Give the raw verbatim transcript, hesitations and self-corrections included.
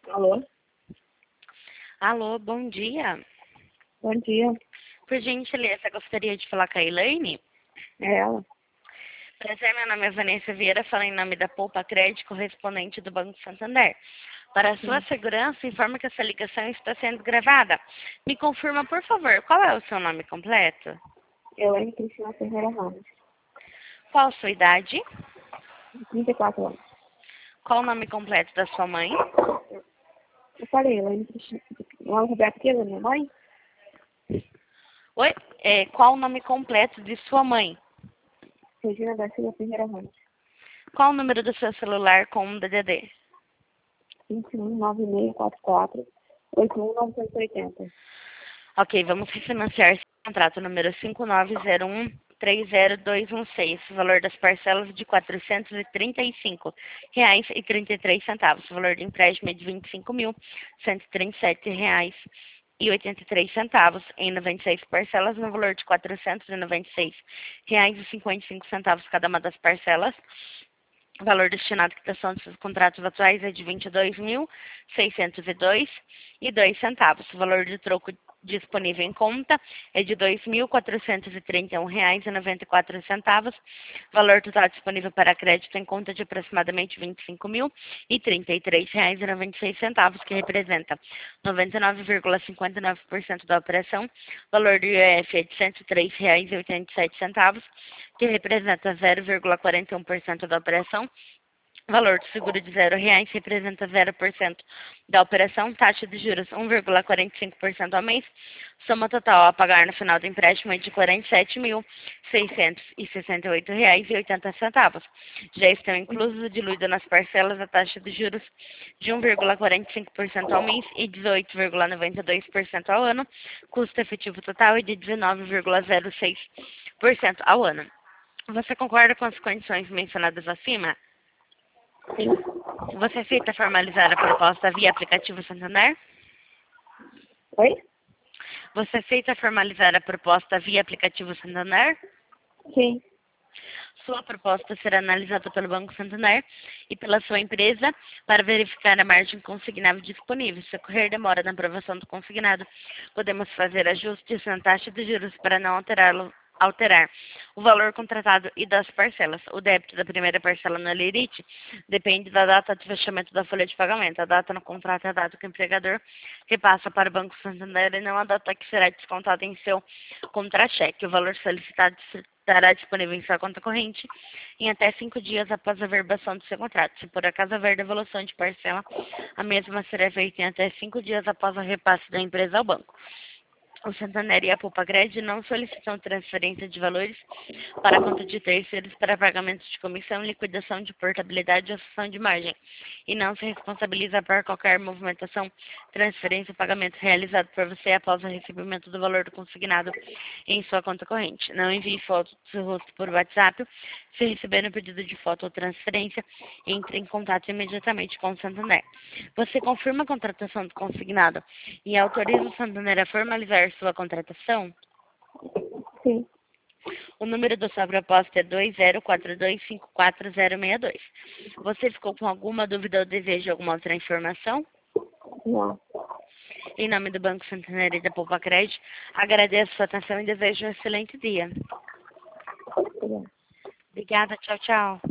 Alô? Alô, bom dia. Bom dia. Por gentileza, gostaria de falar com a Elaine? É ela? Prazer, meu nome é Vanessa Vieira, falo em nome da Poupa Crédito, correspondente do Banco Santander. Para a sua Sim. segurança, informa que essa ligação está sendo gravada. Me confirma, por favor, qual é o seu nome completo? Elaine Cristina Ferreira Ramos, Qual a sua idade? de trinta e quatro anos. Qual o nome completo da sua mãe? Eu falei, Elaine Cristina. O Roberto que é da minha mãe? Oi? É, qual o nome completo de sua mãe? Regina da Silva Ferreira Ramos. Qual o número do seu celular com um D D D? vinte e um, nove seis quatro quatro, oito um nove oito zero. Ok, vamos refinanciar esse contrato número cinco nove zero um três zero dois um seis, valor das parcelas de quatrocentos e trinta e cinco reais e trinta e três centavos, valor do empréstimo é de vinte e cinco mil cento e trinta e sete reais e oitenta e três centavos em noventa e seis parcelas no valor de quatrocentos e noventa e seis reais e cinquenta e cinco centavos cada uma das parcelas. O valor destinado à quitação desses contratos atuais é de vinte e dois mil seiscentos e dois e dois centavos. O valor de troco disponível em conta é de dois mil quatrocentos e trinta e um reais e noventa e quatro centavos. Valor total disponível para crédito em conta de aproximadamente vinte e cinco mil e trinta e três reais e noventa e seis centavos, que representa noventa e nove vírgula cinquenta e nove por cento da operação. Valor do I O F é de cento e três reais e oitenta e sete centavos, que representa zero vírgula quarenta e um por cento da operação. Valor do seguro de zero reais representa zero por cento da operação. Taxa de juros um vírgula quarenta e cinco por cento ao mês. Soma total a pagar no final do empréstimo é de quarenta e sete mil seiscentos e sessenta e oito reais e oitenta centavos. Já estão inclusos, diluído nas parcelas, a taxa de juros de um vírgula quarenta e cinco por cento ao mês e dezoito vírgula noventa e dois por cento ao ano. Custo efetivo total é de dezenove vírgula zero seis por cento ao ano. Você concorda com as condições mencionadas acima? Sim. Você aceita formalizar a proposta via aplicativo Santander? Oi? Você aceita formalizar a proposta via aplicativo Santander? Sim. Sua proposta será analisada pelo Banco Santander e pela sua empresa para verificar a margem consignável disponível. Se ocorrer demora na aprovação do consignado, podemos fazer ajustes na taxa de juros para não alterá-lo alterar o valor contratado e das parcelas. O débito da primeira parcela no Lerite depende da data de fechamento da folha de pagamento. A data no contrato é a data que o empregador repassa para o Banco Santander e não a data que será descontada em seu contra-cheque. O valor solicitado estará disponível em sua conta corrente em até cinco dias após a verbação do seu contrato. Se por acaso haver devolução de parcela, a mesma será feita em até cinco dias após o repasse da empresa ao banco. O Santander e a Poupa Crédito não solicitam transferência de valores para a conta de terceiros para pagamentos de comissão, liquidação de portabilidade ou cessão de margem, e não se responsabiliza por qualquer movimentação, transferência ou pagamento realizado por você após o recebimento do valor do consignado em sua conta corrente. Não envie foto do seu rosto por WhatsApp. Se receber um pedido de foto ou transferência, entre em contato imediatamente com o Santander. Você confirma a contratação do consignado e autoriza o Santander a formalizar sua contratação? Sim. O número da sua proposta é dois zero quatro dois cinco quatro zero seis dois. Você ficou com alguma dúvida ou deseja alguma outra informação? Não. Em nome do Banco Santander e da Poupa Crédito, agradeço sua atenção e desejo um excelente dia. Obrigada. Obrigada, tchau, tchau.